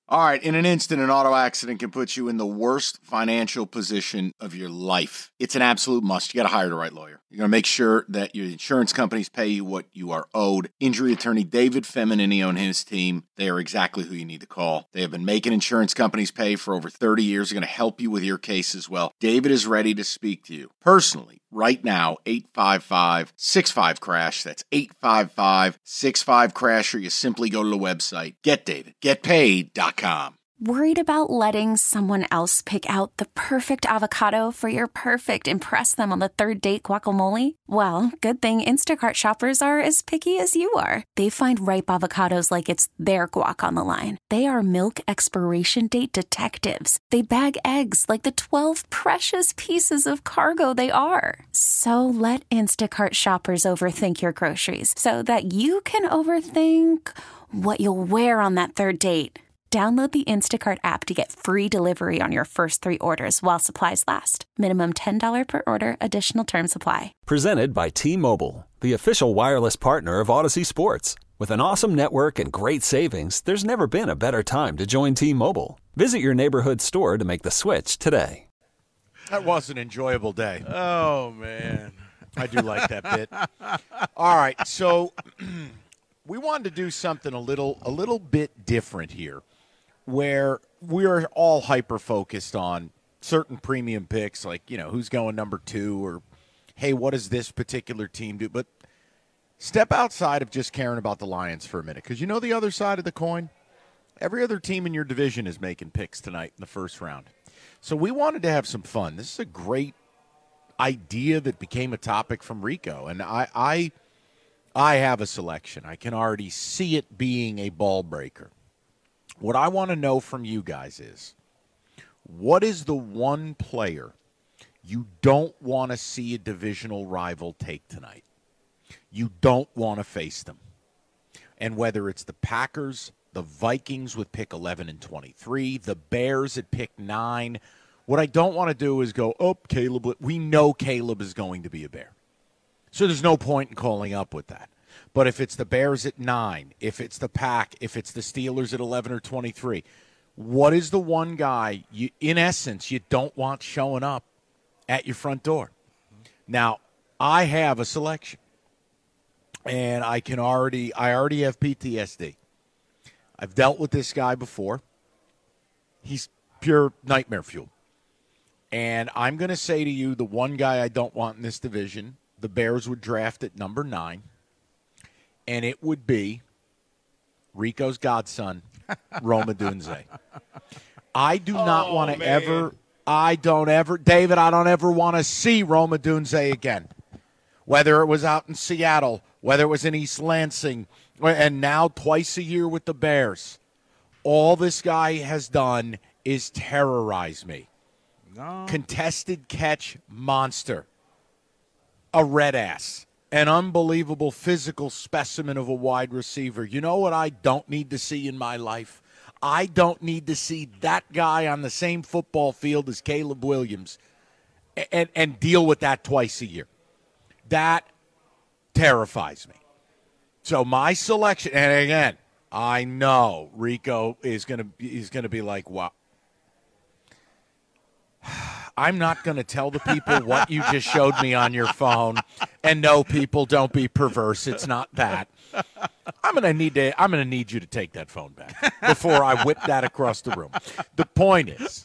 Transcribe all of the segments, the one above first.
All right, in an instant, an auto accident can put you in the worst financial position of your life. It's an absolute must. You got to hire the right lawyer. You're going to make sure that your insurance companies pay you what you are owed. Injury attorney David Feminini and his team, they are exactly who you need to call. They have been making insurance companies pay for over 30 years. They're going to help you with your case as well. David is ready to speak to you personally. Right now, 855-65-CRASH. That's 855-65-CRASH, or you simply go to the website, getdavidgetpaid.com. Worried about letting someone else pick out the perfect avocado for your perfect impress them on the third date guacamole? Well, good thing Instacart shoppers are as picky as you are. They find ripe avocados like it's their guac on the line. They are milk expiration date detectives. They bag eggs like the 12 precious pieces of cargo they are. So let Instacart shoppers overthink your groceries so that you can overthink what you'll wear on that third date. Download the Instacart app to get free delivery on your first 3 orders while supplies last. Minimum $10 per order. Additional terms apply. Presented by T-Mobile, the official wireless partner of Odyssey Sports. With an awesome network and great savings, there's never been a better time to join T-Mobile. Visit your neighborhood store to make the switch today. That was an enjoyable day. Oh, man. I do like that bit. All right, so we wanted to do something a little bit different here, where we're all hyper-focused on certain premium picks, like, who's going number 2, or, hey, what does this particular team do? But step outside of just caring about the Lions for a minute, because the other side of the coin? Every other team in your division is making picks tonight in the first round. So we wanted to have some fun. This is a great idea that became a topic from Rico, and I have a selection. I can already see it being a ball breaker. What I want to know from you guys is, what is the one player you don't want to see a divisional rival take tonight? You don't want to face them. And whether it's the Packers, the Vikings with pick 11 and 23, the Bears at pick 9, what I don't want to do is go, Caleb. We know Caleb is going to be a Bear. So there's no point in calling up with that. But if it's the Bears at 9, if it's the Pack, if it's the Steelers at 11 or 23, what is the one guy, in essence, you don't want showing up at your front door? Now, I have a selection, and I already have PTSD. I've dealt with this guy before. He's pure nightmare fuel. And I'm going to say to you, the one guy I don't want in this division, the Bears would draft at number 9. And it would be Rico's godson, Rome Odunze. I do not want to ever David, I don't ever want to see Rome Odunze again. Whether it was out in Seattle, whether it was in East Lansing, and now twice a year with the Bears. All this guy has done is terrorize me. No. Contested catch monster. A red ass. An unbelievable physical specimen of a wide receiver. You know what I don't need to see in my life? I don't need to see that guy on the same football field as Caleb Williams and deal with that twice a year. That terrifies me. So my selection, and again, I know Rico is going to be like, wow. I'm not going to tell the people what you just showed me on your phone. And no, people, don't be perverse. It's not that. I'm going to need you to take that phone back before I whip that across the room. The point is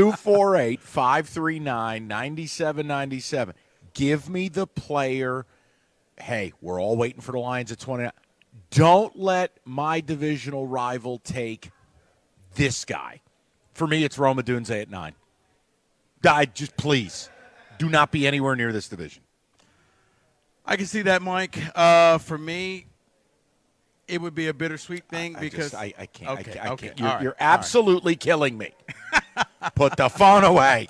248-539-9797. Give me the player. Hey, we're all waiting for the Lions at 29. Don't let my divisional rival take this guy. For me, it's Rome Odunze at 9. Just please do not be anywhere near this division. I can see that, Mike. For me, it would be a bittersweet thing because I can't. Okay, I okay. can't. You're All absolutely killing me. Put the phone away.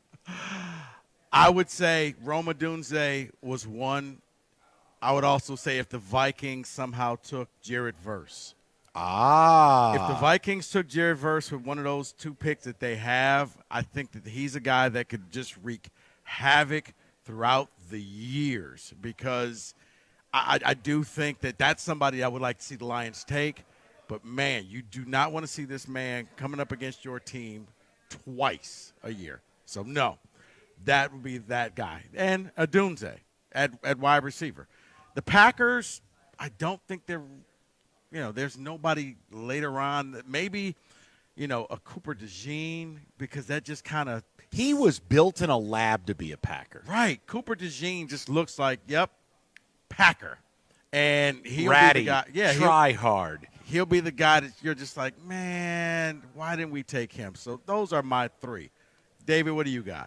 I would say Rome Odunze was one. I would also say if the Vikings somehow took Jared Verse. If the Vikings took Jared Verse with one of those 2 picks that they have, I think that he's a guy that could just wreak havoc throughout the years because I do think that that's somebody I would like to see the Lions take. But, man, you do not want to see this man coming up against your team twice a year. So, no, that would be that guy. And Odunze at wide receiver. The Packers, I don't think they're – there's nobody later on that maybe – a Cooper DeJean, because that just kind of – he was built in a lab to be a Packer. Right. Cooper DeJean just looks like, Packer. And he'll Ratty, be the guy. Yeah, try hard. He'll be the guy that you're just like, man, why didn't we take him? So those are my three. David, what do you got?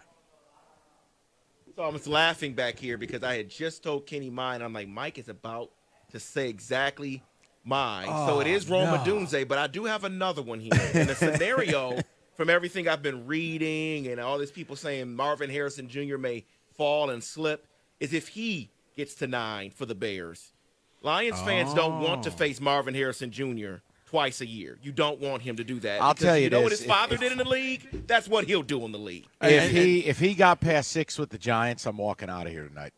So I was laughing back here because I had just told Kenny mine. I'm like, Mike is about to say exactly mine. So it is Rome Odunze, but I do have another one here. And the scenario, from everything I've been reading and all these people saying Marvin Harrison Jr. may fall and slip, is if he gets to 9 for the Bears. Lions fans don't want to face Marvin Harrison Jr. twice a year. You don't want him to do that. I'll tell you, what his father did in the league? That's what he'll do in the league. If he got past 6 with the Giants, I'm walking out of here tonight.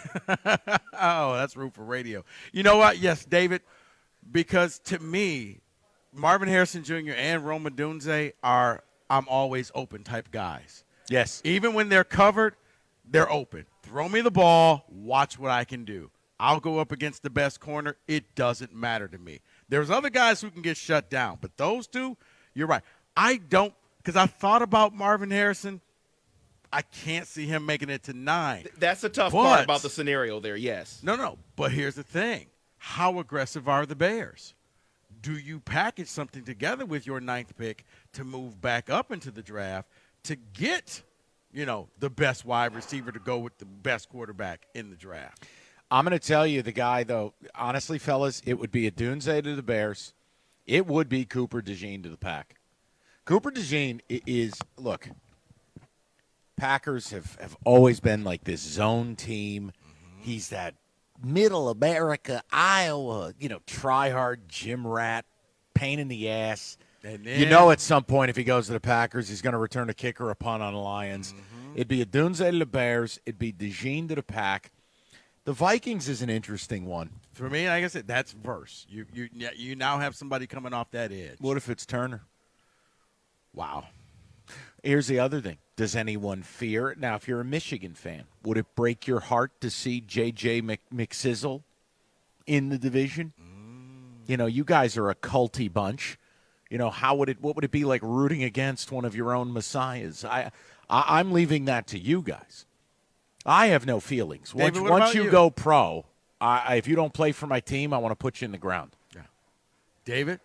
Oh, that's root for radio. You know what? Yes, David, because to me, Marvin Harrison Jr. and Rome Odunze are I'm always open type guys. Yes. Even when they're covered, they're open. Throw me the ball, watch what I can do. I'll go up against the best corner. It doesn't matter to me. There's other guys who can get shut down, but those two, you're right. I don't, because I thought about Marvin Harrison. I can't see him making it to 9. That's the tough part about the scenario there, yes. No. But here's the thing. How aggressive are the Bears? Do you package something together with your 9th pick to move back up into the draft to get, the best wide receiver to go with the best quarterback in the draft? I'm going to tell you the guy, though, honestly, fellas, it would be Odunze to the Bears. It would be Cooper DeJean to the Pack. Cooper DeJean is, look, Packers have always been like this zone team. Mm-hmm. He's that middle America, Iowa, try-hard gym rat, pain in the ass. And then, at some point if he goes to the Packers, he's going to return a kick or a punt on the Lions. Mm-hmm. It'd be Odunze to the Bears. It'd be DeJean to the Pack. The Vikings is an interesting one. For me, like I said, that's verse. You now have somebody coming off that edge. What if it's Turner? Wow. Here's the other thing. Does anyone fear it? Now, if you're a Michigan fan, would it break your heart to see J.J. McSizzle in the division? You guys are a culty bunch. What would it be like rooting against one of your own messiahs? I'm leaving that to you guys. I have no feelings. David, once you go pro, if you don't play for my team, I want to put you in the ground. Yeah. David?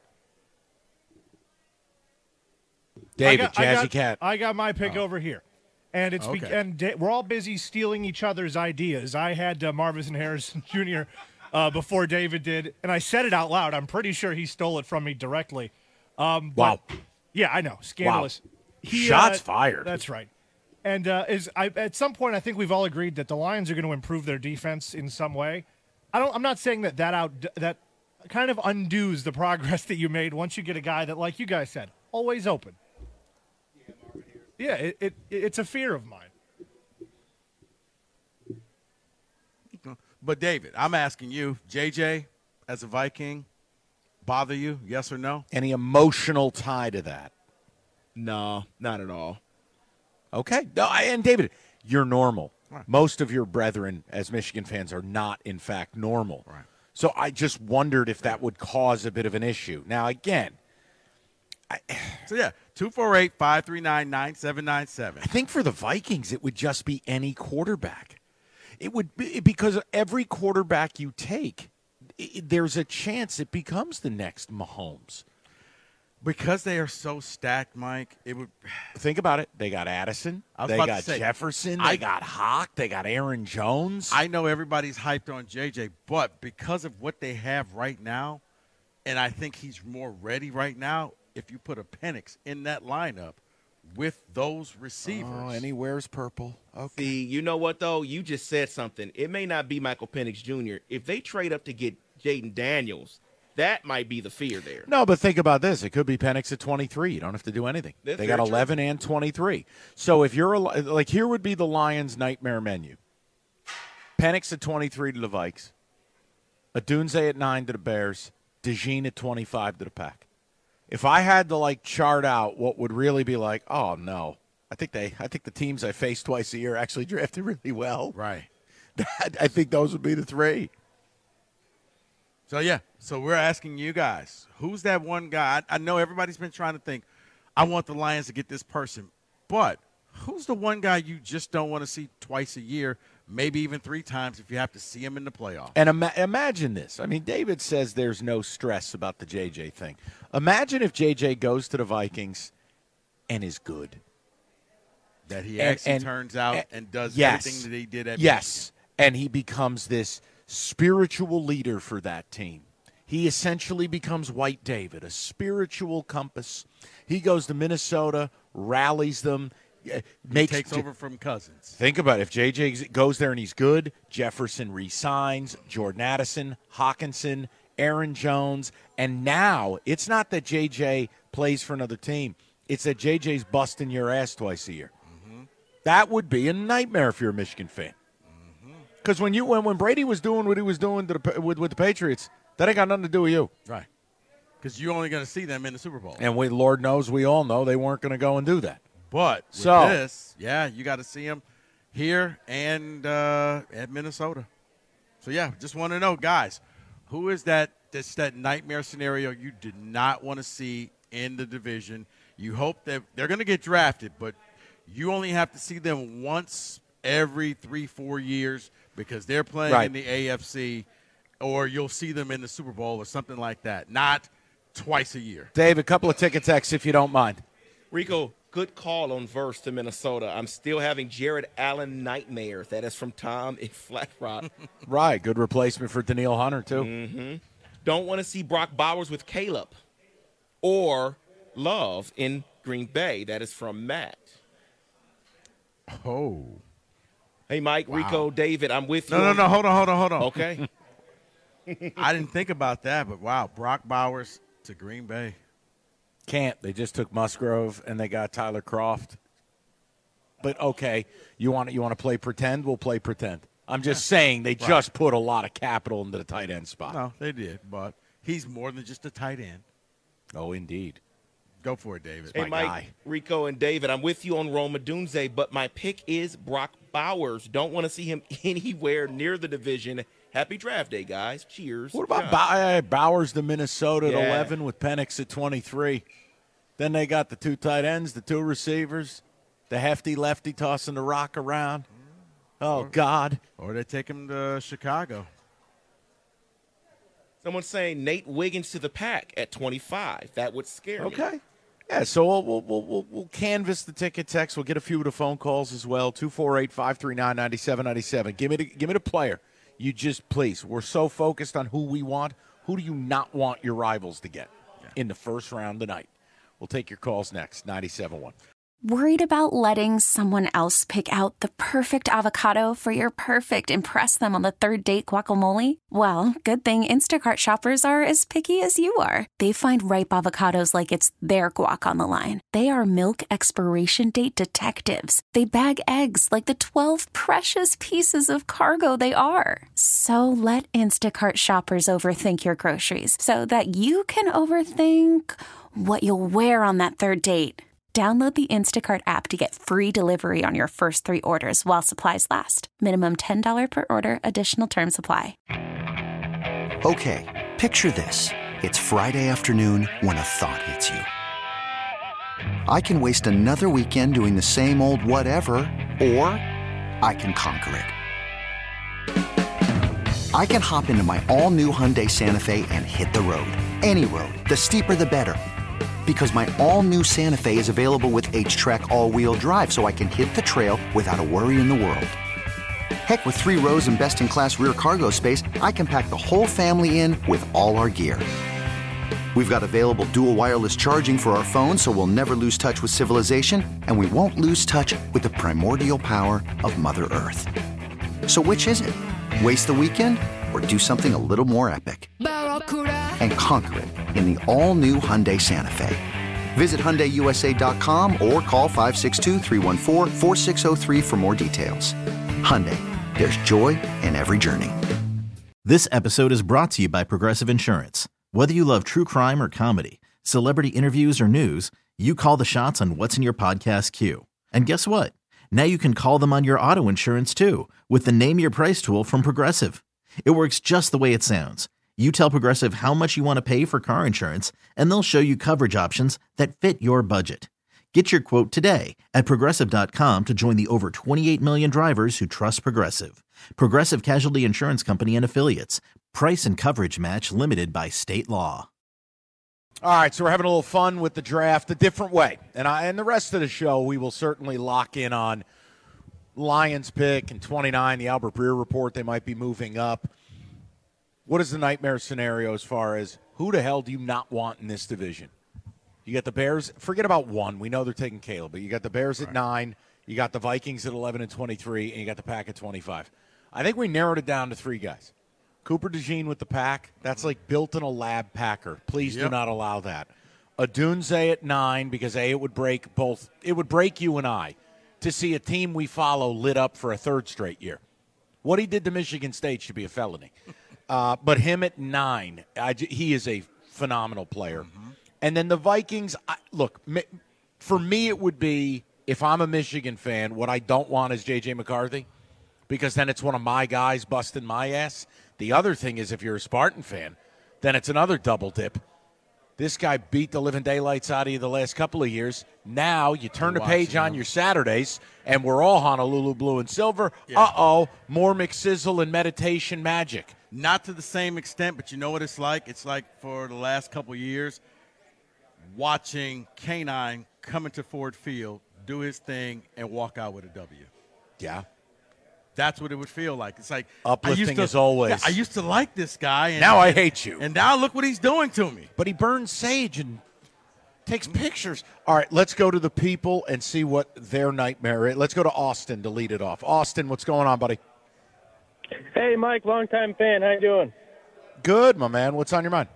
Jazzy Cat. I got my pick over here. And it's we're all busy stealing each other's ideas. I had Marvin Harrison Jr. Before David did, and I said it out loud. I'm pretty sure he stole it from me directly. Wow. Yeah, I know. Scandalous. Wow. Shots fired. That's right. And at some point, I think we've all agreed that the Lions are going to improve their defense in some way. I'm not saying that kind of undoes the progress that you made once you get a guy that, like you guys said, always open. Yeah, it's a fear of mine. But, David, I'm asking you, JJ, as a Viking, bother you, yes or no? Any emotional tie to that? No, not at all. Okay. No, and, David, you're normal. Right. Most of your brethren as Michigan fans are not, in fact, normal. Right. So I just wondered if that would cause a bit of an issue. Now, again. 248-539-9797. I think for the Vikings, it would just be any quarterback. It would be because every quarterback you take, there's a chance it becomes the next Mahomes. Because they are so stacked, Mike, it would. Think about it. They got Addison. They got Jefferson. They got Hawk. They got Aaron Jones. I know everybody's hyped on JJ, but because of what they have right now, and I think he's more ready right now, if you put a Penix in that lineup with those receivers. Oh, and he wears purple. Okay. See, you know what, though? You just said something. It may not be Michael Penix Jr. If they trade up to get Jaden Daniels, that might be the fear there. No, but think about this. It could be Penix at 23. You don't have to do anything. They got 11 and 23. So if you're like, here would be the Lions' nightmare menu. Penix at 23 to the Vikes. Odunze at 9 to the Bears. DeJean at 25 to the Pack. If I had to like chart out what would really be like, oh no, I think the teams I face twice a year actually drafted really well. Right. I think those would be the three. So we're asking you guys, who's that one guy? I know everybody's been trying to think, I want the Lions to get this person, but who's the one guy you just don't want to see twice a year, maybe even 3 times if you have to see him in the playoffs? And imagine this. I mean, David says there's no stress about the JJ thing. Imagine if JJ goes to the Vikings and is good. That he actually turns out and does everything that he did at Yes, and he becomes this spiritual leader for that team. He essentially becomes White David, a spiritual compass. He goes to Minnesota, rallies them, takes over from Cousins. Think about it. If JJ goes there and he's good, Jefferson re-signs, Jordan Addison, Hawkinson, Aaron Jones, and now it's not that JJ plays for another team. It's that JJ's busting your ass twice a year. Mm-hmm. That would be a nightmare if you're a Michigan fan. Because when Brady was doing what he was doing with the Patriots, that ain't got nothing to do with you. Right. Because you're only going to see them in the Super Bowl. And Lord knows we all know they weren't going to go and do that. But with this, you got to see them here and at Minnesota. So, just want to know, guys, who is that nightmare scenario you did not want to see in the division? You hope that they're going to get drafted, but you only have to see them once every 3-4 years because they're playing in the AFC, or you'll see them in the Super Bowl or something like that, not twice a year. Dave, a couple of ticket texts if you don't mind. Rico, good call on Verse to Minnesota. I'm still having Jared Allen nightmares. That is from Tom in Flat Rock. Right, good replacement for Danielle Hunter, too. Mm-hmm. Don't want to see Brock Bowers with Caleb or Love in Green Bay. That is from Matt. Oh. Hey, Mike, Rico, David, I'm with you. No, hold on. Okay. I didn't think about that, but wow, Brock Bowers to Green Bay. Can't. They just took Musgrove and they got Tyler Kroft. But okay, you want to play pretend? We'll play pretend. I'm just saying they just put a lot of capital into the tight end spot. No, they did, but he's more than just a tight end. Oh, indeed. Go for it, David. Hey, Mike, Rico, and David, I'm with you on Rome Odunze, but my pick is Brock Bowers. Don't want to see him anywhere near the division. Happy draft day, guys. Cheers. What about Bowers to Minnesota at 11 with Penix at 23? Then they got the 2 tight ends, the 2 receivers, the hefty lefty tossing the rock around. Oh, God. Or they take him to Chicago. Someone's saying Nate Wiggins to the Pack at 25. That would scare me. Okay. Yeah, so we'll canvass the ticket text. We'll get a few of the phone calls as well. 248-539-9797. Give me the player. You just, please, we're so focused on who we want. Who do you not want your rivals to get in the first round tonight? We'll take your calls next. 97.1. Worried about letting someone else pick out the perfect avocado for your perfect impress them on the third date guacamole? Well, good thing Instacart shoppers are as picky as you are. They find ripe avocados like it's their guac on the line. They are milk expiration date detectives. They bag eggs like the 12 precious pieces of cargo they are. So let Instacart shoppers overthink your groceries so that you can overthink what you'll wear on that third date. Download the Instacart app to get free delivery on your first 3 orders while supplies last. Minimum $10 per order. Additional terms apply. Okay, picture this. It's Friday afternoon when a thought hits you. I can waste another weekend doing the same old whatever, or I can conquer it. I can hop into my all-new Hyundai Santa Fe and hit the road. Any road. The steeper, the better. Because my all-new Santa Fe is available with H-Track all-wheel drive, so I can hit the trail without a worry in the world. Heck, with 3 rows and best-in-class rear cargo space, I can pack the whole family in with all our gear. We've got available dual wireless charging for our phones, so we'll never lose touch with civilization, and we won't lose touch with the primordial power of Mother Earth. So which is it? Waste the weekend or do something a little more epic? And conquer it in the all-new Hyundai Santa Fe. Visit HyundaiUSA.com or call 562-314-4603 for more details. Hyundai, there's joy in every journey. This episode is brought to you by Progressive Insurance. Whether you love true crime or comedy, Celebrity interviews or news, you call the shots on what's in your podcast queue. And guess what? Now you can call them on your auto insurance too with the Name Your Price tool from Progressive. It works just the way it sounds. You tell Progressive how much you want to pay for car insurance, and they'll show you coverage options that fit your budget. Get your quote today at Progressive.com to join the over 28 million drivers who trust Progressive. Progressive Casualty Insurance Company and Affiliates. Price and coverage match limited by state law. All right, so we're having a little fun with the draft a different way. And the rest of the show, we will certainly lock in on Lions pick and 29, the Albert Breer report. They might be moving up. What is the nightmare scenario as far as who the hell do you not want in this division? You got the Bears. Forget about 1. We know they're taking Caleb, but you got the Bears at 9. You got the Vikings at 11 and 23, and you got the Pack at 25. I think we narrowed it down to 3 guys. Cooper DeJean with the Pack. That's like built in a lab Packer. Please do not allow that. Odunze at 9 because it would break both. It would break you and I to see a team we follow lit up for a 3rd straight year. What he did to Michigan State should be a felony. But him at 9, he is a phenomenal player. Mm-hmm. And then the Vikings, look, for me it would be, if I'm a Michigan fan, what I don't want is J.J. McCarthy because then it's one of my guys busting my ass. The other thing is if you're a Spartan fan, then it's another double dip. This guy beat the living daylights out of you the last couple of years. Now you turn the page on your Saturdays, and we're all Honolulu blue and silver. Yeah. Uh-oh, more McSizzle and meditation magic. Not to the same extent, but you know what it's like? It's like for the last couple of years, watching K9 come into Ford Field, do his thing, and walk out with a W. Yeah. That's what it would feel like. It's like uplifting as always. Yeah, I used to like this guy. And now I hate you. And now look what he's doing to me. But he burns sage and takes pictures. All right, let's go to the people and see what their nightmare is. Let's go to Austin to lead it off. Austin, what's going on, buddy? Hey, Mike, longtime fan. How you doing? Good, my man. What's on your mind?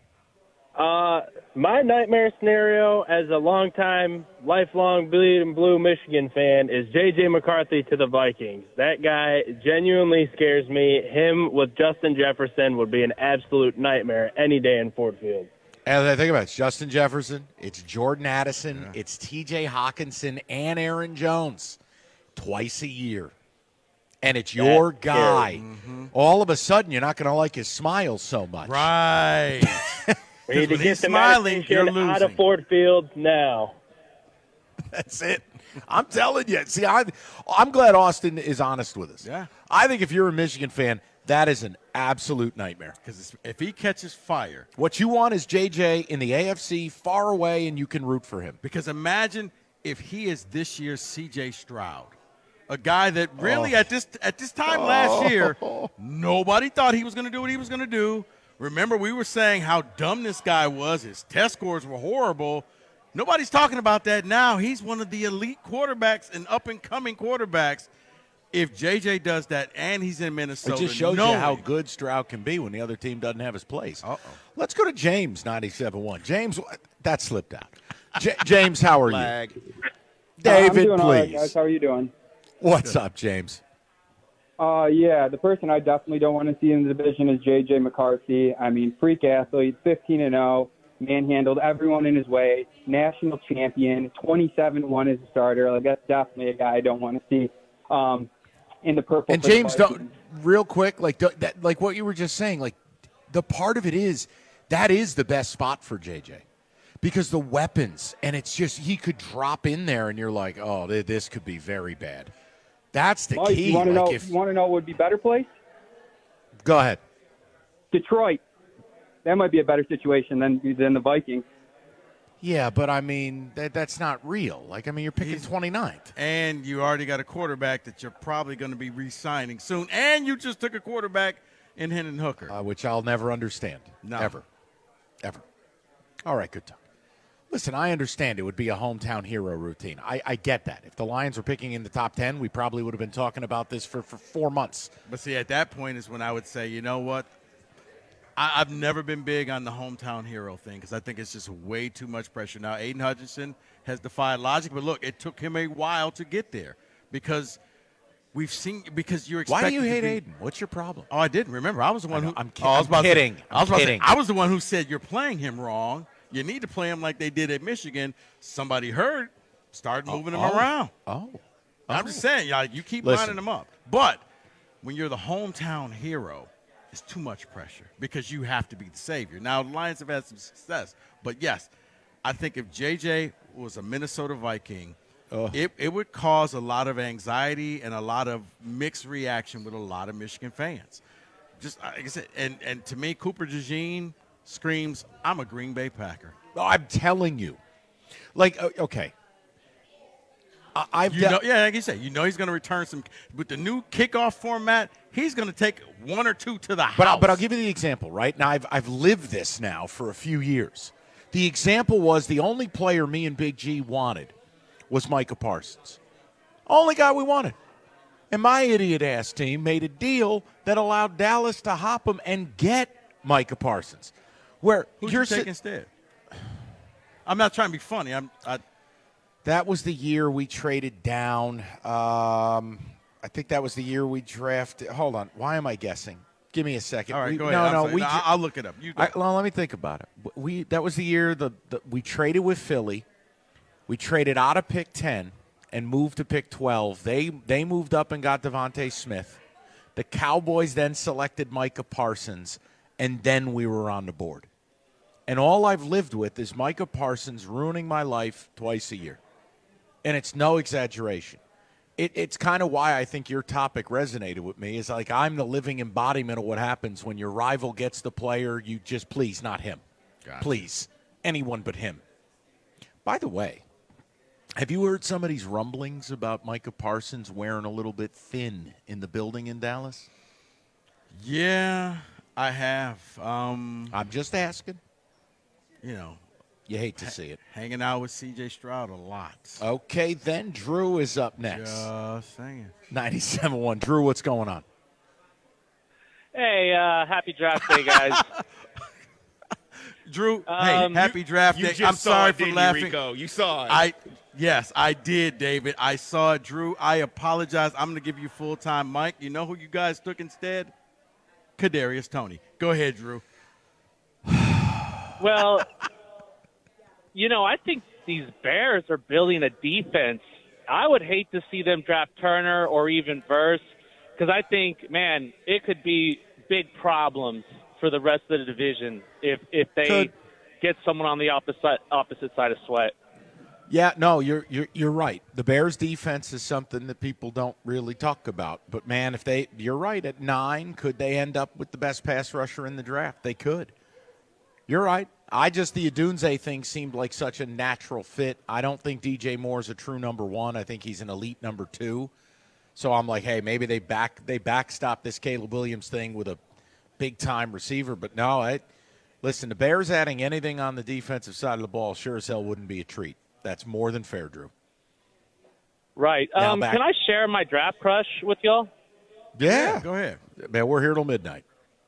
My nightmare scenario as a longtime, lifelong bleed and blue Michigan fan is J.J. McCarthy to the Vikings. That guy genuinely scares me. Him with Justin Jefferson would be an absolute nightmare any day in Ford Field. And I think about it, it's Justin Jefferson, it's Jordan Addison, it's T.J. Hawkinson, and Aaron Jones twice a year. And it's your guy. Mm-hmm. All of a sudden, you're not going to like his smile so much. Right. We need to get the smiling, you're losing. Out of Ford Field now. That's it. I'm telling you. See, I'm glad Austin is honest with us. Yeah. I think if you're a Michigan fan, that is an absolute nightmare. Because if he catches fire. What you want is JJ in the AFC far away, and you can root for him. Because imagine if he is this year's C.J. Stroud. A guy that really at this time last year, nobody thought he was going to do what he was going to do. Remember, we were saying how dumb this guy was. His test scores were horrible. Nobody's talking about that now. He's one of the elite quarterbacks and up-and-coming quarterbacks. If J.J. does that and he's in Minnesota, it just shows you how good Stroud can be when the other team doesn't have his place. Let's go to James, 97.1. James, that slipped out. James, how are you? David, I'm doing please. All right, guys. How are you doing? What's up, James? Yeah, the person I definitely don't want to see in the division is J.J. McCarthy. I mean, freak athlete, 15-0, manhandled everyone in his way, national champion, 27-1 as a starter. Like, that's definitely a guy I don't want to see in the purple. And James, real quick, like what you were just saying, like the part of it is that is the best spot for J.J. because the weapons, and it's just he could drop in there, and you're like, oh, this could be very bad. That's the key. You want to know what would be better place? Go ahead. Detroit. That might be a better situation than the Vikings. Yeah, but I mean, that's not real. Like, I mean, you're picking 29th. And you already got a quarterback that you're probably going to be re-signing soon. And you just took a quarterback in Hendon Hooker. Which I'll never understand. No. Ever. All right, good talk. Listen, I understand it would be a hometown hero routine. I get that. If the Lions were picking in the top 10, we probably would have been talking about this for 4 months. But see, at that point is when I would say, you know what? I've never been big on the hometown hero thing because I think it's just way too much pressure. Now, Aiden Hutchinson has defied logic, but look, it took him a while to get there because you're expecting. Why do you hate Aiden? What's your problem? Oh, I didn't. Remember, I was the one who. I'm kidding. I was the one who said you're playing him wrong. You need to play him like they did at Michigan. Somebody hurt, started moving him around. I'm just saying, you keep lining them up. But when you're the hometown hero, it's too much pressure because you have to be the savior. Now, the Lions have had some success. But, yes, I think if J.J. was a Minnesota Viking, it would cause a lot of anxiety and a lot of mixed reaction with a lot of Michigan fans. Just like I said, and to me, Cooper DeJean screams, I'm a Green Bay Packer. Oh, I'm telling you. Like, okay. Like you said, he's going to return some. With the new kickoff format, he's going to take one or two to the house. But I'll give you the example, right? Now, I've lived this now for a few years. The example was the only player me and Big G wanted was Micah Parsons. Only guy we wanted. And my idiot-ass team made a deal that allowed Dallas to hop him and get Micah Parsons. Who'd you take instead? I'm not trying to be funny. That was the year we traded down. I think that was the year we drafted. Hold on. Why am I guessing? Give me a second. All right, go ahead. I'll look it up. Let me think about it. That was the year we traded with Philly. We traded out of pick 10 and moved to pick 12. They moved up and got Devontae Smith. The Cowboys then selected Micah Parsons, and then we were on the board. And all I've lived with is Micah Parsons ruining my life twice a year. And it's no exaggeration. It's kind of why I think your topic resonated with me, is like I'm the living embodiment of what happens when your rival gets the player. You just, please, not him. Gotcha. Please, anyone but him. By the way, have you heard some of these rumblings about Micah Parsons wearing a little bit thin in the building in Dallas? Yeah, I have. I'm just asking. You hate to see it. Hanging out with C.J. Stroud a lot. Okay, then Drew is up next. Just saying. 97.1. Drew, what's going on? Hey, happy draft day, guys. Drew, happy draft day. I'm sorry for laughing. Rico? You saw it. Yes, I did, David. I saw it, Drew. I apologize. I'm going to give you full-time, Mike. You know who you guys took instead? Kadarius Toney. Go ahead, Drew. Well, I think these Bears are building a defense. I would hate to see them draft Turner or even Verse, because I think, man, it could be big problems for the rest of the division if they get someone on the opposite side of Sweat. Yeah, no, you're right. The Bears' defense is something that people don't really talk about. But man, you're right, at 9, could they end up with the best pass rusher in the draft? They could. You're right. The Odunze thing seemed like such a natural fit. I don't think DJ Moore is a true number 1. I think he's an elite number 2. So I'm like, hey, maybe they backstop this Caleb Williams thing with a big-time receiver. But no, listen, the Bears adding anything on the defensive side of the ball sure as hell wouldn't be a treat. That's more than fair, Drew. Right. Can I share my draft crush with y'all? Yeah. Go ahead. Man, we're here till midnight.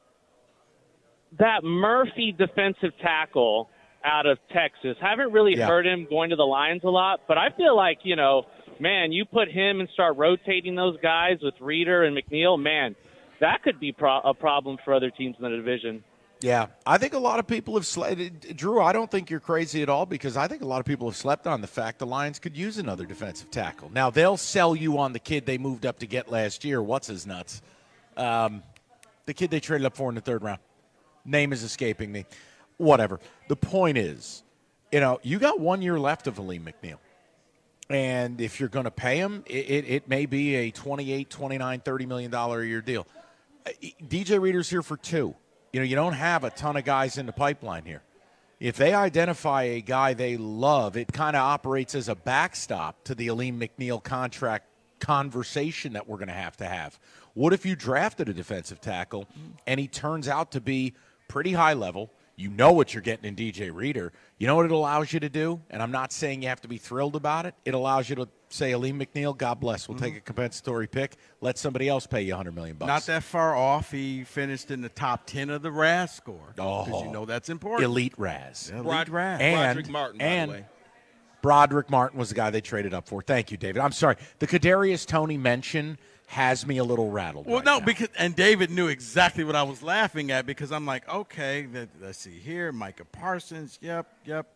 That Murphy defensive tackle out of Texas. Haven't really heard him going to the Lions a lot, but I feel like, man, you put him and start rotating those guys with Reeder and McNeil, man, that could be a problem for other teams in the division. Yeah, I think a lot of people have slept. Drew, I don't think you're crazy at all, because I think a lot of people have slept on the fact the Lions could use another defensive tackle. Now, they'll sell you on the kid they moved up to get last year. What's his nuts? The kid they traded up for in the 3rd round. Name is escaping me. Whatever. The point is, you got 1 year left of Aleem McNeil. And if you're going to pay him, it may be a $28, $29, $30 million a year deal. DJ Reader's here for 2. You don't have a ton of guys in the pipeline here. If they identify a guy they love, it kind of operates as a backstop to the Aleem McNeil contract conversation that we're going to have. What if you drafted a defensive tackle and he turns out to be pretty high level? You know what you're getting in DJ Reader. You know what it allows you to do? And I'm not saying you have to be thrilled about it. It allows you to say, Aleem McNeil, God bless, we'll take a compensatory pick. Let somebody else pay you $100 million. Not that far off. He finished in the top 10 of the RAS score. Because that's important. Elite RAS. Elite RAS. Broderick Martin, by the way. Broderick Martin was the guy they traded up for. Thank you, David. I'm sorry. The Kadarius Toney mention has me a little rattled. Well, right no, now. because David knew exactly what I was laughing at because I'm like, okay, let's see here, Micah Parsons, yep.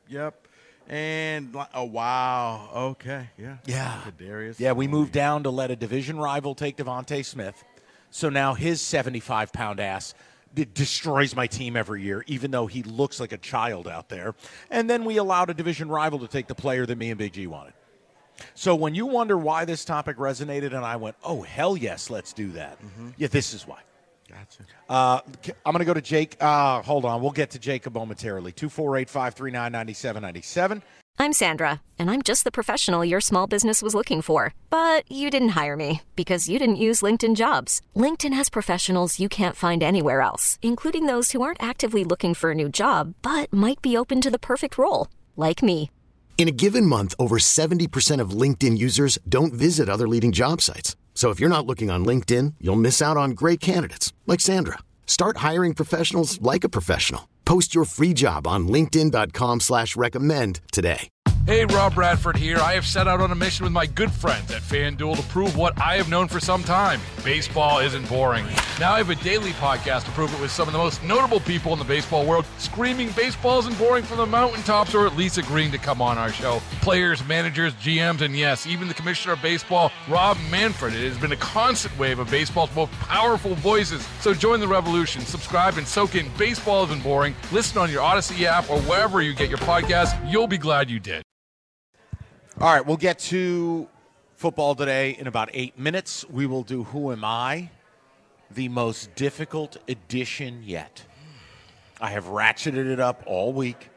And, oh, wow, okay, yeah. Kadarius. Yeah, we moved down to let a division rival take Devontae Smith. So now his 75-pound ass destroys my team every year, even though he looks like a child out there. And then we allowed a division rival to take the player that me and Big G wanted. So when you wonder why this topic resonated and I went, oh, hell yes, let's do that. Yeah, this is why. Gotcha. I'm going to go to Jake. Hold on. We'll get to Jacob momentarily. 248-539-9797. I'm Sandra, and I'm just the professional your small business was looking for. But you didn't hire me because you didn't use LinkedIn Jobs. LinkedIn has professionals you can't find anywhere else, including those who aren't actively looking for a new job, but might be open to the perfect role, like me. In a given month, over 70% of LinkedIn users don't visit other leading job sites. So if you're not looking on LinkedIn, you'll miss out on great candidates like Sandra. Start hiring professionals like a professional. Post your free job on linkedin.com/recommend today. Hey, Rob Bradford here. I have set out on a mission with my good friends at FanDuel to prove what I have known for some time. Baseball isn't boring. Now I have a daily podcast to prove it with some of the most notable people in the baseball world, screaming baseball isn't boring from the mountaintops, or at least agreeing to come on our show. Players, managers, GMs, and yes, even the commissioner of baseball, Rob Manfred. It has been a constant wave of baseball's most powerful voices. So join the revolution. Subscribe and soak in Baseball Isn't Boring. Listen on your Odyssey app or wherever you get your podcasts. You'll be glad you did. All right, we'll get to football today in about 8 minutes. We will do Who Am I? The most difficult edition yet. I have ratcheted it up all week.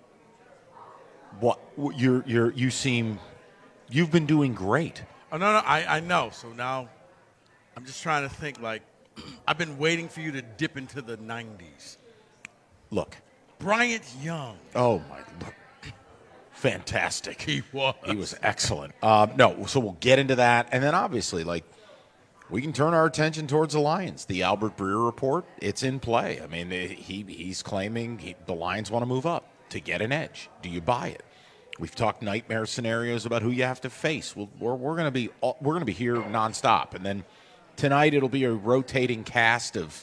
What you seem you've been doing great. Oh no, I know. So now I'm just trying to think like I've been waiting for you to dip into the 90s. Look. Bryant Young. Oh my Lord. Fantastic. He was. He was excellent. No, so we'll get into that. And then obviously, we can turn our attention towards the Lions. The Albert Breer report, it's in play. I mean, he's claiming the Lions want to move up to get an edge. Do you buy it? We've talked nightmare scenarios about who you have to face. We're going to be here nonstop. And then tonight it'll be a rotating cast of,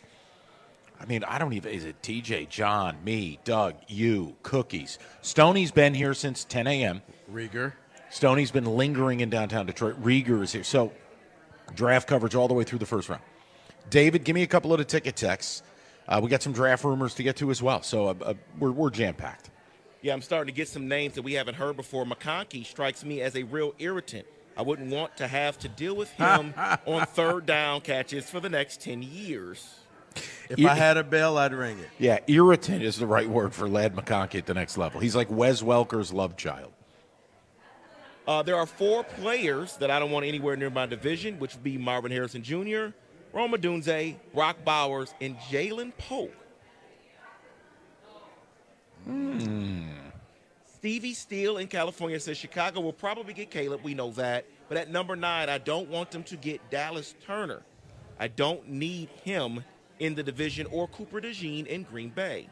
is it TJ, John, me, Doug, you, Cookies. Stoney's been here since 10 a.m. Rieger. Stoney's been lingering in downtown Detroit. Rieger is here. So draft coverage all the way through the first round. David, give me a couple of the ticket texts. We got some draft rumors to get to as well. So we're jam-packed. Yeah, I'm starting to get some names that we haven't heard before. McConkey strikes me as a real irritant. I wouldn't want to have to deal with him on third down catches for the next 10 years. If I had a bell, I'd ring it. Yeah, irritant is the right word for Ladd McConkey at the next level. He's like Wes Welker's love child. There are 4 players that I don't want anywhere near my division, which would be Marvin Harrison Jr., Rome Odunze, Brock Bowers, and Jalen Polk. Stevie Steele in California says Chicago will probably get Caleb. We know that. But at number 9, I don't want them to get Dallas Turner. I don't need him in the division or Cooper DeJean in Green Bay.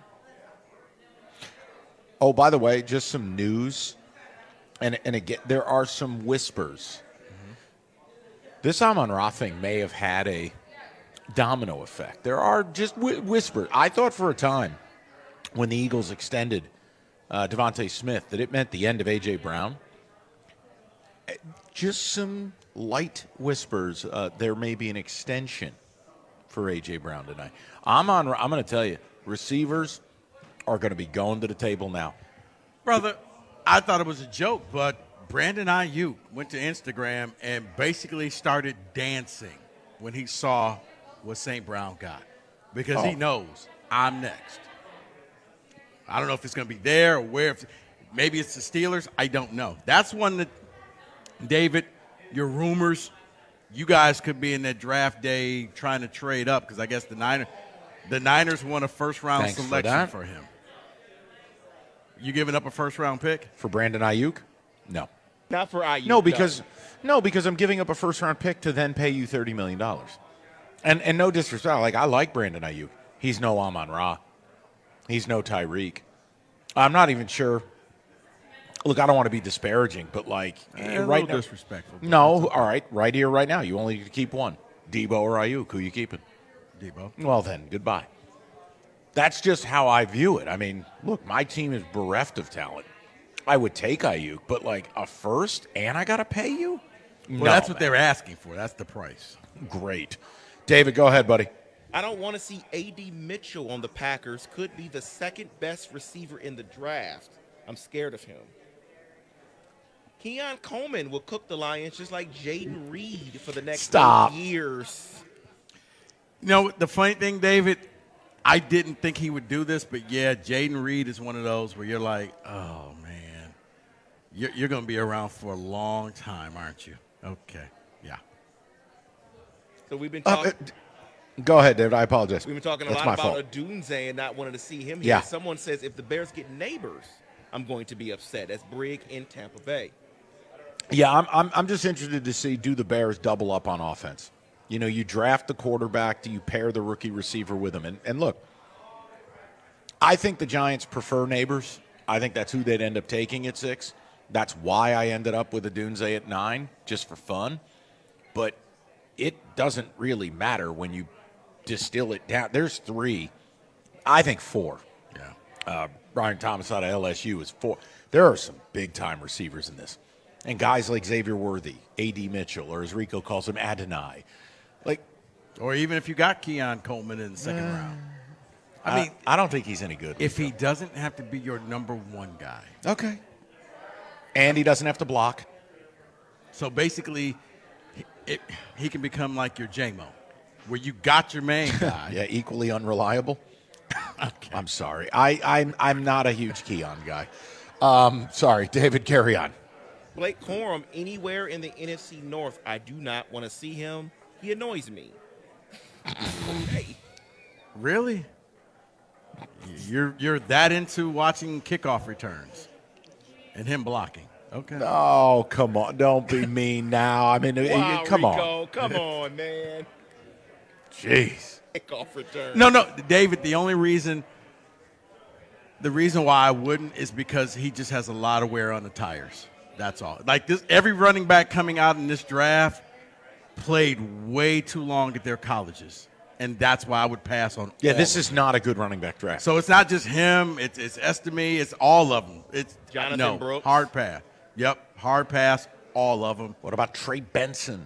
Oh, by the way, just some news. And again, there are some whispers. Mm-hmm. This Amon-Ra thing may have had a domino effect. There are just whispers. I thought for a time when the Eagles extended Devontae Smith that it meant the end of A.J. Brown. Just some light whispers. There may be an extension for A.J. Brown tonight. I'm going to tell you, receivers are going to be going to the table now. Brother, I thought it was a joke, but Brandon Ayuk went to Instagram and basically started dancing when he saw what St. Brown got because he knows I'm next. I don't know if it's going to be there or where. Maybe it's the Steelers. I don't know. That's one that, David, your rumors, you guys could be in that draft day trying to trade up because I guess the Niners want a first-round selection for him. You giving up a first-round pick? For Brandon Ayuk? No. Not for Ayuk. No, because I'm giving up a first-round pick to then pay you $30 million. And no disrespect. I like Brandon Ayuk. He's no Amon-Ra. He's no Tyreek. I'm not even sure. Look, I don't want to be disparaging, but right now, disrespectful. No, all right, right here, right now. You only get to keep one. Debo or Ayuk, who you keeping? Debo. Well, then, goodbye. That's just how I view it. I mean, look, my team is bereft of talent. I would take Ayuk, but like a first and I got to pay you? Well, that's what they're asking for. That's the price. Great. David, go ahead, buddy. I don't want to see A.D. Mitchell on the Packers. Could be the second best receiver in the draft. I'm scared of him. Keon Coleman will cook the Lions just like Jaden Reed for the next 8 years. You know, the funny thing, David, I didn't think he would do this, but yeah, Jaden Reed is one of those where you're like, oh, man, you're going to be around for a long time, aren't you? Okay, yeah. So we've been talking. Go ahead, David. I apologize. We've been talking a That's lot my about fault. Odunze and not wanting to see him here. Yeah. Someone says if the Bears get Neighbors, I'm going to be upset. That's Brig in Tampa Bay. Yeah, I'm just interested to see, do the Bears double up on offense? You know, you draft the quarterback, do you pair the rookie receiver with him? And look, I think the Giants prefer Neighbors. I think that's who they'd end up taking at 6. That's why I ended up with Odunze at 9, just for fun. But it doesn't really matter when you distill it down. There's 3. I think 4. Yeah. Brian Thomas out of LSU is 4. There are some big-time receivers in this. And guys like Xavier Worthy, A.D. Mitchell, or as Rico calls him, Adonai. Or even if you got Keon Coleman in the second round. I mean, I don't think he's any good. If he doesn't have to be your number 1 guy. Okay. And he doesn't have to block. So basically, he can become like your J-Mo, where you got your main guy. Yeah, equally unreliable. Okay. I'm sorry. I'm not a huge Keon guy. Sorry, David, carry on. Blake Corum, anywhere in the NFC North, I do not want to see him. He annoys me. Okay. Really? You're that into watching kickoff returns and him blocking? Okay. Oh, come on. Don't be mean now. I mean, Wow, come Rico, on. Come on, man. Jeez. Kickoff return. No, David, the reason why I wouldn't is because he just has a lot of wear on the tires. That's all. Like this, every running back coming out in this draft played way too long at their colleges, and that's why I would pass on. Yeah, this is not a good running back draft. So it's not just him. It's Estime. It's all of them. It's Jonathan Brooks. Hard pass. Yep, hard pass. All of them. What about Trey Benson?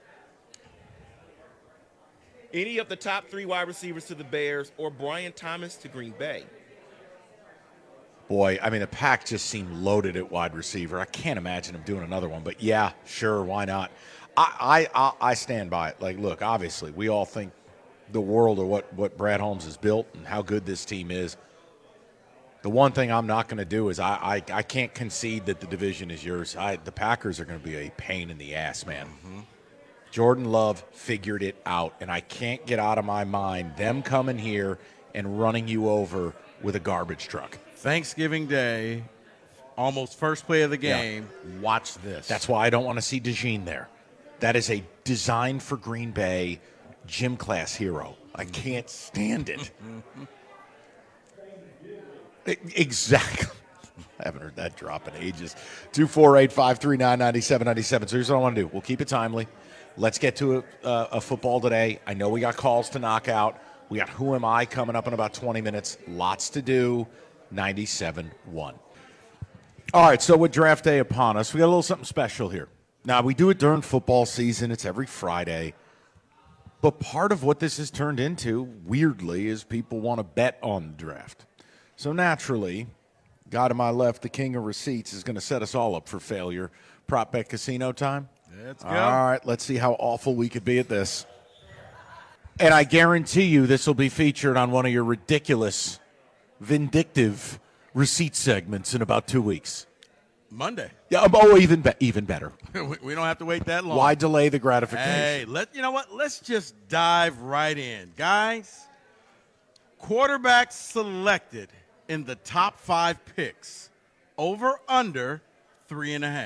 Any of the top 3 wide receivers to the Bears or Brian Thomas to Green Bay? Boy, I mean, the pack just seemed loaded at wide receiver. I can't imagine him doing another one, but yeah, sure, why not? I stand by it. Like, look, obviously, we all think the world of what Brad Holmes has built and how good this team is. The one thing I'm not going to do is I can't concede that the division is yours. The Packers are going to be a pain in the ass, man. Mm-hmm. Jordan Love figured it out, and I can't get out of my mind them coming here and running you over with a garbage truck. Thanksgiving Day, almost first play of the game. Yeah. Watch this. That's why I don't want to see DeJean there. That is a designed for Green Bay gym class hero. I can't stand it. Exactly. I haven't heard that drop in ages. 248-539-9797. So here's what I want to do. We'll keep it timely. Let's get to a football today. I know we got calls to knock out. We got Who Am I coming up in about 20 minutes. Lots to do. 97-1. All right, so with draft day upon us, we got a little something special here. Now, we do it during football season. It's every Friday. But part of what this has turned into, weirdly, is people want to bet on the draft. So naturally, guy to my left, the king of receipts, is going to set us all up for failure. Prop bet casino time? Let's go. All right, let's see how awful we could be at this. And I guarantee you this will be featured on one of your ridiculous, vindictive receipt segments in about 2 weeks. Monday. Yeah. Even better. We don't have to wait that long. Why delay the gratification? Hey, you know what? Let's just dive right in. Guys, quarterbacks selected in the top 5 picks, over under 3.5.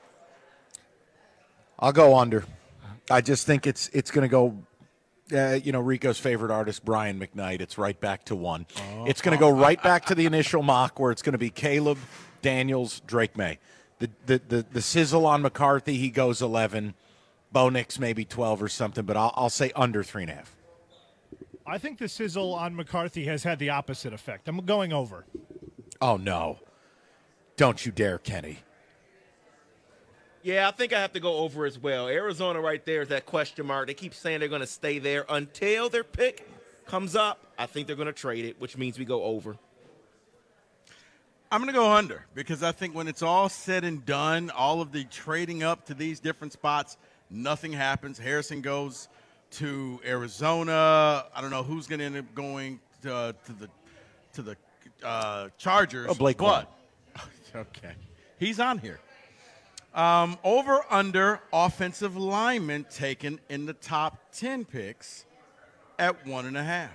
I'll go under. I just think it's going to go, Rico's favorite artist, Brian McKnight. It's right back to 1. Oh. It's going to go right back to the initial mock where it's going to be Caleb, Daniels, Drake May. The sizzle on McCarthy, he goes 11. Bo Nix maybe 12 or something, but I'll say under 3.5. I think the sizzle on McCarthy has had the opposite effect. I'm going over. Oh, no. Don't you dare, Kenny. Yeah, I think I have to go over as well. Arizona right there is that question mark. They keep saying they're going to stay there until their pick comes up. I think they're going to trade it, which means we go over. I'm going to go under because I think when it's all said and done, all of the trading up to these different spots, nothing happens. Harrison goes to Arizona. I don't know who's going to end up going to the Chargers. Oh, Blake but okay, he's on here. Over under offensive linemen taken in the top 10 picks at 1.5.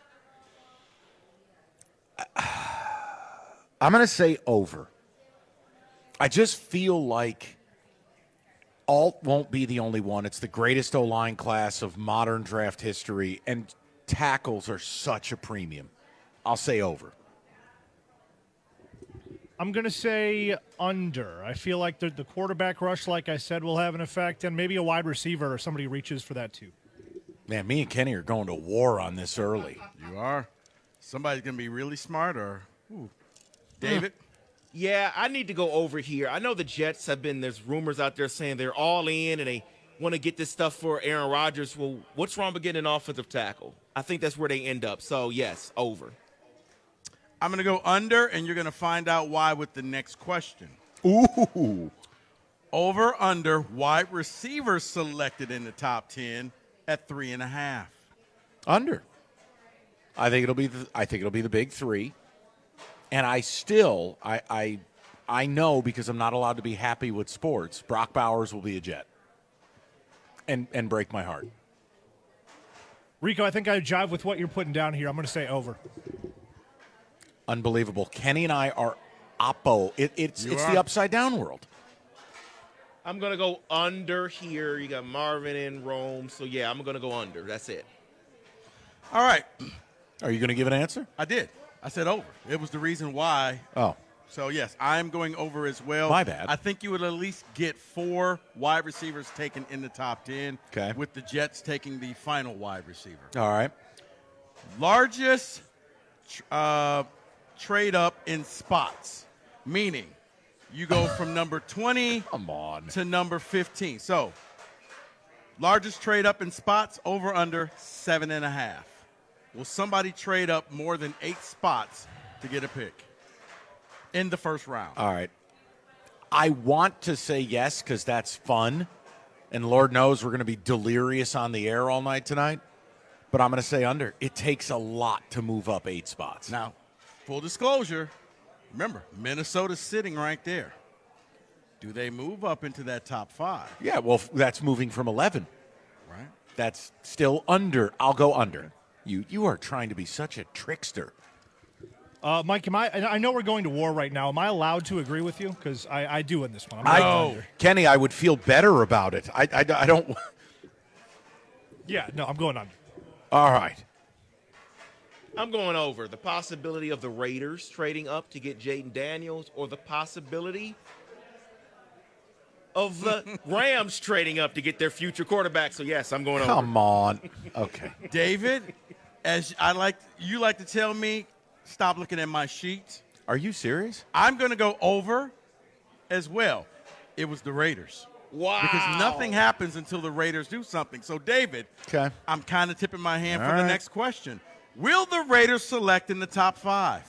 I'm going to say over. I just feel like Alt won't be the only one. It's the greatest O-line class of modern draft history, and tackles are such a premium. I'll say over. I'm going to say under. I feel like the quarterback rush, like I said, will have an effect, and maybe a wide receiver or somebody reaches for that too. Man, me and Kenny are going to war on this early. You are. Somebody's going to be really smart or David? Yeah, I need to go over here. I know the Jets there's rumors out there saying they're all in and they want to get this stuff for Aaron Rodgers. Well, what's wrong with getting an offensive tackle? I think that's where they end up. So, yes, over. I'm going to go under, and you're going to find out why with the next question. Ooh. Over, under, wide receivers selected in the top 10 at 3.5. Under. I think it'll be the big three. And I still I know, because I'm not allowed to be happy with sports, Brock Bowers will be a Jet. And break my heart. Rico, I think I jive with what you're putting down here. I'm going to say over. Unbelievable. Kenny and I are oppo. It's the upside down world. I'm going to go under here. You got Marvin and Rome. So, yeah, I'm going to go under. That's it. All right. Are you going to give an answer? I did. I said over. It was the reason why. Oh. So, yes, I'm going over as well. My bad. I think you would at least get 4 wide receivers taken in the top 10. Okay. With the Jets taking the final wide receiver. All right. Largest trade up in spots, meaning you go from number 20 to number 15. So, largest trade up in spots, over under 7.5. Will somebody trade up more than 8 spots to get a pick in the first round? All right. I want to say yes because that's fun, and Lord knows we're going to be delirious on the air all night tonight, but I'm going to say under. It takes a lot to move up 8 spots. Now, full disclosure, remember, Minnesota's sitting right there. Do they move up into that top 5? Yeah, well, that's moving from 11. Right. That's still under. I'll go under. You are trying to be such a trickster. Mike, I know we're going to war right now. Am I allowed to agree with you? Because I do in this one. Kenny, I would feel better about it. I don't. Yeah, no, I'm going under. All right. I'm going over. The possibility of the Raiders trading up to get Jaden Daniels, or the possibility of the Rams trading up to get their future quarterback. So, yes, I'm going over. Come on. Okay. David, as you like to tell me, stop looking at my sheet. Are you serious? I'm going to go over as well. It was the Raiders. Wow. Because nothing happens until the Raiders do something. So, David, okay, I'm kind of tipping my hand All for the right. next question. Will the Raiders select in the top 5?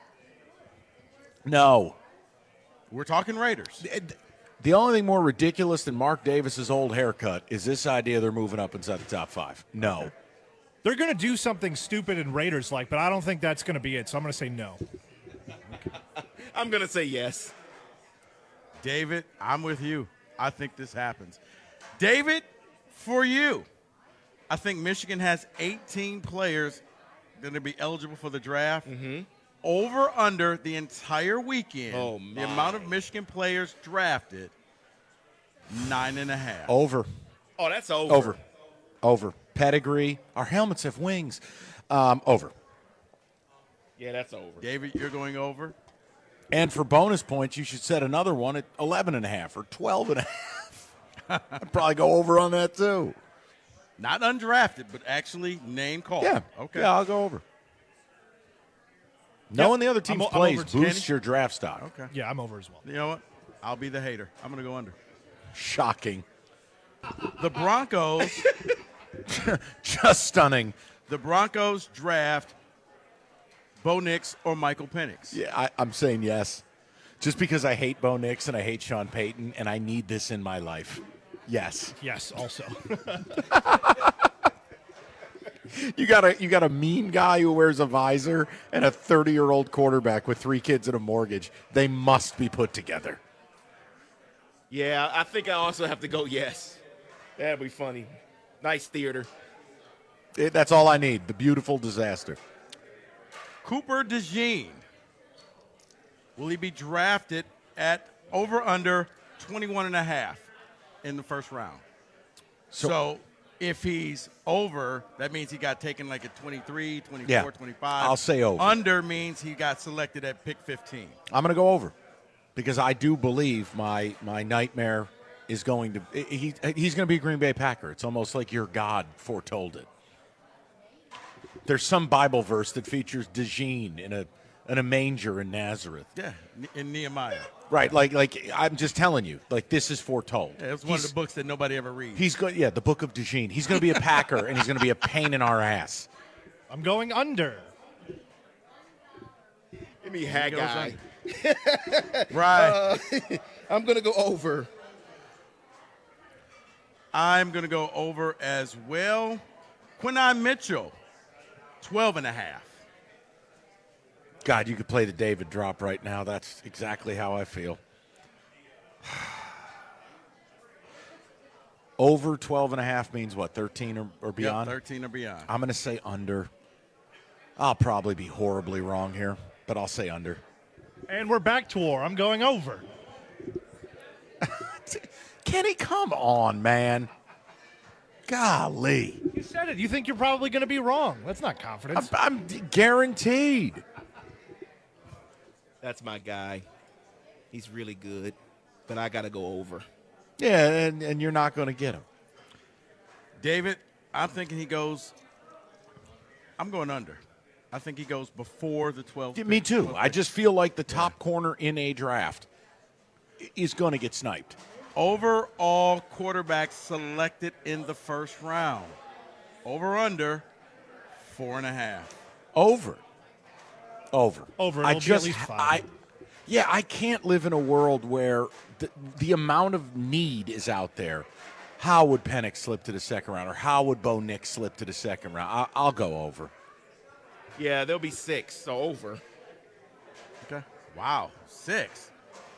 No. We're talking Raiders. The only thing more ridiculous than Mark Davis's old haircut is this idea they're moving up inside the top 5. No. They're going to do something stupid and Raiders-like, but I don't think that's going to be it, so I'm going to say no. I'm going to say yes. David, I'm with you. I think this happens. David, for you, I think Michigan has 18 players going to be eligible for the draft. Mm-hmm. Over under the entire weekend, Oh, the my. amount of Michigan players drafted, 9.5. Over. Oh, that's over. Over. Pedigree. Our helmets have wings. Over. Yeah, that's over. David, you're going over? And for bonus points, you should set another one at 11.5 or 12.5. I'd probably go over on that too. Not undrafted, but actually name call. Yeah. Okay. Yeah, I'll go over. Knowing the other team's plays over, boosts Kenny. your draft stock. Okay. Yeah, I'm over as well. You know what? I'll be the hater. I'm going to go under. Shocking. The Broncos. Just stunning. The Broncos draft Bo Nix or Michael Penix. Yeah, I'm saying yes. Just because I hate Bo Nix and I hate Sean Payton and I need this in my life. Yes. Yes, also. You got a mean guy who wears a visor and a 30-year-old quarterback with 3 kids and a mortgage. They must be put together. Yeah, I think I also have to go yes. That'd be funny. Nice theater. That's all I need. The beautiful disaster. Cooper DeJean. Will he be drafted at over under 21.5 in the first round? So if he's over, that means he got taken like at 23, 24, 25. I'll say over. Under means he got selected at pick 15. I'm going to go over because I do believe my nightmare is going to he's going to be a Green Bay Packer. It's almost like your God foretold it. There's some Bible verse that features DeJean in a manger in Nazareth. Yeah, in Nehemiah. Right, like I'm just telling you, like this is foretold. Yeah, it's one of the books that nobody ever reads. He's good. Yeah, the Book of DeJean. He's going to be a Packer, and he's going to be a pain in our ass. I'm going under. Give me Haggai. Right. I'm going to go over. I'm going to go over as well. Quinyon Mitchell, 12.5. God, you could play the David drop right now. That's exactly how I feel. Over 12.5 means what, 13 or beyond? Yep, 13 or beyond. I'm going to say under. I'll probably be horribly wrong here, but I'll say under. And we're back to war. I'm going over. Kenny, come on, man. Golly. You said it. You think you're probably going to be wrong. That's not confidence. I'm guaranteed. That's my guy. He's really good, but I got to go over. Yeah, and you're not going to get him. David, I'm thinking he goes – I'm going under. I think he goes before the 12th. Me too. I just feel like the top corner in a draft is going to get sniped. Overall quarterbacks selected in the first round. Over under 4.5. Over. Over. I It'll be at least 5. I can't live in a world where the amount of need is out there. How would Penix slip to the second round, or how would Bo Nix slip to the second round? I'll go over. Yeah, there'll be 6, so over. Okay. Wow, 6.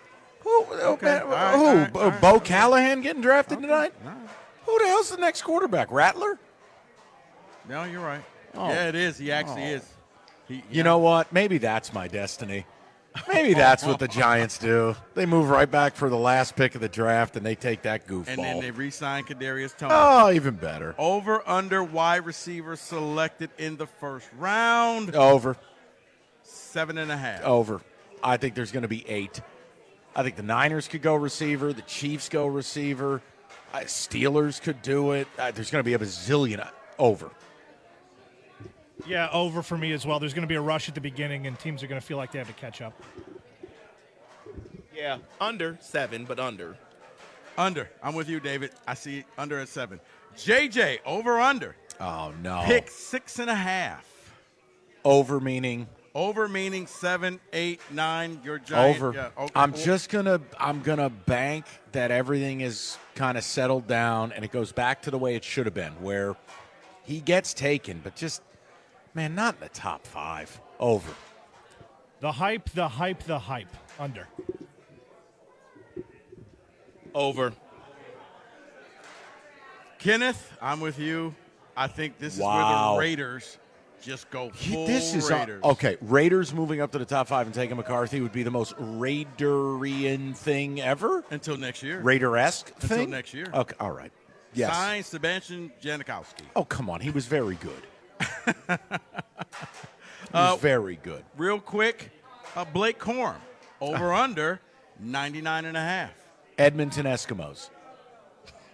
Bo Callahan getting drafted tonight? Right. Who the hell's the next quarterback? Rattler? No, you're right. Oh. Yeah, it is. He actually is. You know what? Maybe that's my destiny. Maybe that's what the Giants do. They move right back for the last pick of the draft, and they take that goofball. And then they re-sign Kadarius Toney. Oh, even better. Over, under, wide receiver selected in the first round. Over. 7.5. Over. I think there's going to be 8. I think the Niners could go receiver. The Chiefs go receiver. Steelers could do it. There's going to be a bazillion. Over. Yeah, over for me as well. There's going to be a rush at the beginning, and teams are going to feel like they have to catch up. Yeah, under 7, but under. Under. I'm with you, David. I see under at 7. JJ, over, under. Oh, no. Pick 6.5. Over meaning? Over meaning 7, 8, 9. Your Giant. Over. Yeah, okay. I'm gonna bank that everything is kind of settled down and it goes back to the way it should have been, where he gets taken, but just, man, not in the top 5. Over. The hype. Under. Over. Kenneth, I'm with you. I think this is where the Raiders just go full Raiders. Okay, Raiders moving up to the top 5 and taking McCarthy would be the most Raiderian thing ever? Until next year. Raider-esque thing? Until next year. Okay, all right. Yes. Sign Sebastian Janikowski. Oh, come on. He was very good. He was very good. Real quick, Blake Corum, over under 99.5. Edmonton Eskimos.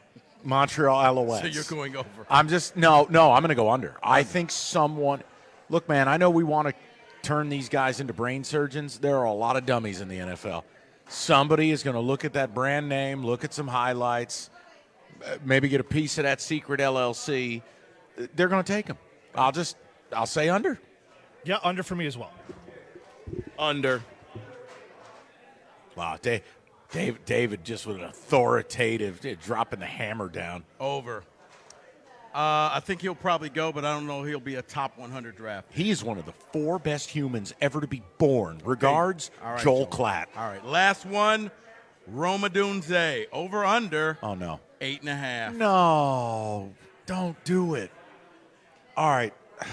Montreal Alouettes. So you're going over. I'm going to go under. I think someone – look, man, I know we want to turn these guys into brain surgeons. There are a lot of dummies in the NFL. Somebody is going to look at that brand name, look at some highlights, maybe get a piece of that secret LLC. They're going to take them. I'll say under. Yeah, under for me as well. Under. Wow, David just with an authoritative, dropping the hammer down. Over. I think he'll probably go, but I don't know he'll be a top 100 draft. He is one of the 4 best humans ever to be born. Regards, All right, Joel Klatt. All right, last one, Rome Odunze. Over, under. Oh, no. 8.5. No, don't do it. All right.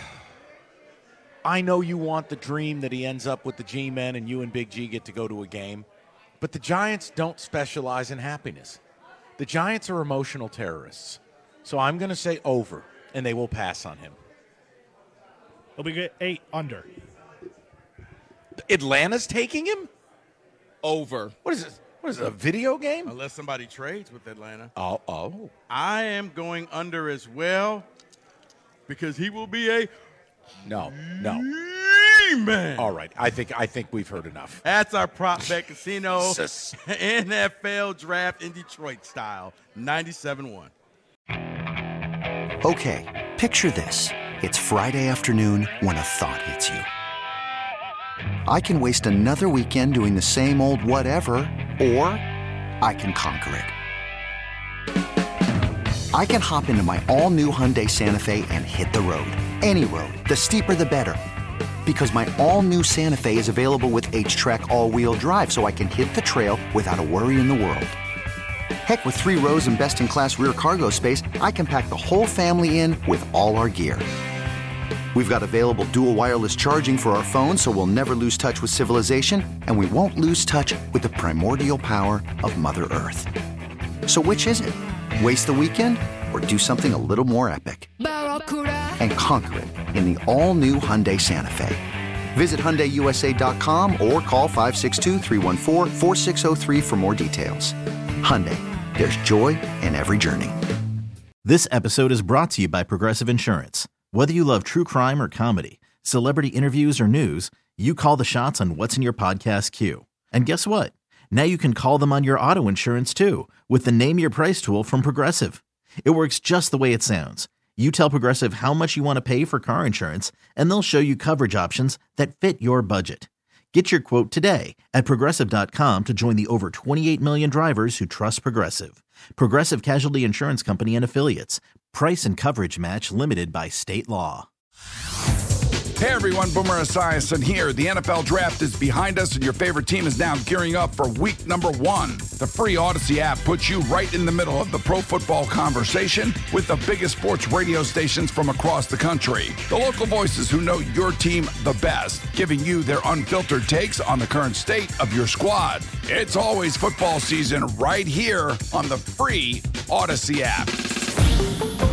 I know you want the dream that he ends up with the G-men and you and Big G get to go to a game, but the Giants don't specialize in happiness. The Giants are emotional terrorists. So I'm going to say over, and they will pass on him. He'll be 8 under. Atlanta's taking him? Over. What is this? What is it, a video game? Unless somebody trades with Atlanta. Oh. I am going under as well because he will be a No. man. All right. I think we've heard enough. That's our prop bet casino NFL draft in Detroit style. 97-1. Okay, picture this. It's Friday afternoon when a thought hits you. I can waste another weekend doing the same old whatever, or I can conquer it. I can hop into my all-new Hyundai Santa Fe and hit the road. Any road. The steeper, the better. Because my all-new Santa Fe is available with H-Track all-wheel drive, so I can hit the trail without a worry in the world. Heck, with 3 rows and best-in-class rear cargo space, I can pack the whole family in with all our gear. We've got available dual wireless charging for our phones, so we'll never lose touch with civilization, and we won't lose touch with the primordial power of Mother Earth. So which is it? Waste the weekend or do something a little more epic? And conquer it in the all-new Hyundai Santa Fe. Visit HyundaiUSA.com or call 562-314-4603 for more details. Hyundai, there's joy in every journey. This episode is brought to you by Progressive Insurance. Whether you love true crime or comedy, celebrity interviews or news, you call the shots on what's in your podcast queue. And guess what? Now you can call them on your auto insurance too with the Name Your Price tool from Progressive. It works just the way it sounds. You tell Progressive how much you want to pay for car insurance, and they'll show you coverage options that fit your budget. Get your quote today at Progressive.com to join the over 28 million drivers who trust Progressive. Progressive Casualty Insurance Company and Affiliates. Price and coverage match limited by state law. Hey everyone, Boomer Esiason here. The NFL draft is behind us and your favorite team is now gearing up for week number 1. The free Odyssey app puts you right in the middle of the pro football conversation with the biggest sports radio stations from across the country. The local voices who know your team the best, giving you their unfiltered takes on the current state of your squad. It's always football season right here on the free Odyssey app.